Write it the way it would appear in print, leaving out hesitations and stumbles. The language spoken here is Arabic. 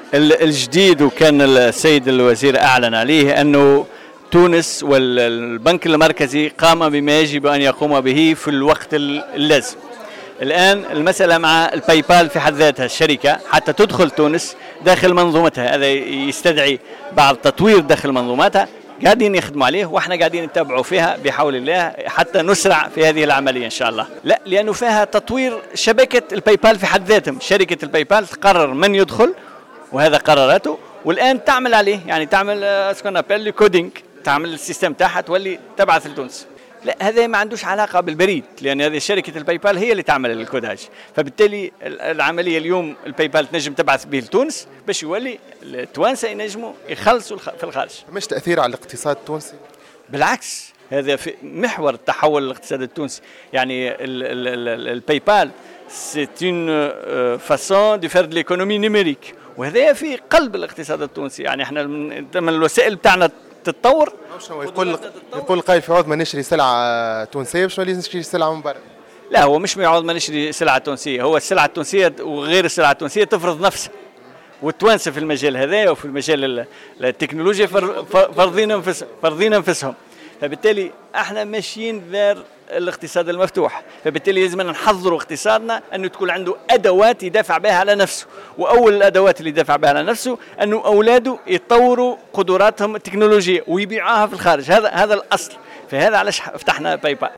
الجديد، وكان السيد الوزير أعلن عليه أنه تونس والبنك المركزي قام بما يجب أن يقوم به في الوقت اللازم. الآن المسألة مع الباي بال في حد ذاتها الشركة حتى تدخل تونس داخل منظومتها، هذا يستدعي بعض تطوير داخل منظوماتها، قاعدين يخدموا عليه واحنا قاعدين نتابعوا فيها بحول الله حتى نسرع في هذه العملية إن شاء الله. لا، لأنه فيها تطوير شبكة الباي بال في حد ذاتهم. شركة الباي بال تقرر من يدخل وهذا قراراته، والآن تعمل عليه، يعني تعمل اسكون ابل كودينج، تعمل السيستم تاعها تولي تبعث لتونس. لا، هذا ما عندوش علاقة بالبريد، لأن هذه شركة الباي بال هي اللي تعمل الكوداج، فبالتالي العملية اليوم الباي بال تنجم تبعث به لتونس باش يولي التوانسة ينجموا يخلصوا في الخارج. مش تأثير على الاقتصاد التونسي؟ بالعكس، هذا في محور التحول الاقتصادي التونسي. يعني الباي بال c'est une façon de faire de l'économie numérique، وهذا في قلب الاقتصاد التونسي. يعني احنا من الوسائل بتاعنا تتطور. يقول قائل في عوض ما نشري سلعة تونسية باش نولي نشري سلعة من برا. لا، هو مش يعوض ما نشري سلعة تونسية، هو السلعة التونسية وغير السلعة التونسية تفرض نفسها، والتوانسة في المجال هذا وفي المجال التكنولوجيا فرضين انفسهم. فبالتالي احنا ماشيين غير الاقتصاد المفتوح، فبالتالي لازم نحضروا اقتصادنا انه تكون عنده ادوات يدافع بها على نفسه، واول الادوات اللي يدافع بها على نفسه انه اولاده يطوروا قدراتهم التكنولوجيه ويبيعوها في الخارج. هذا الاصل. فهذا علاش فتحنا باي بال.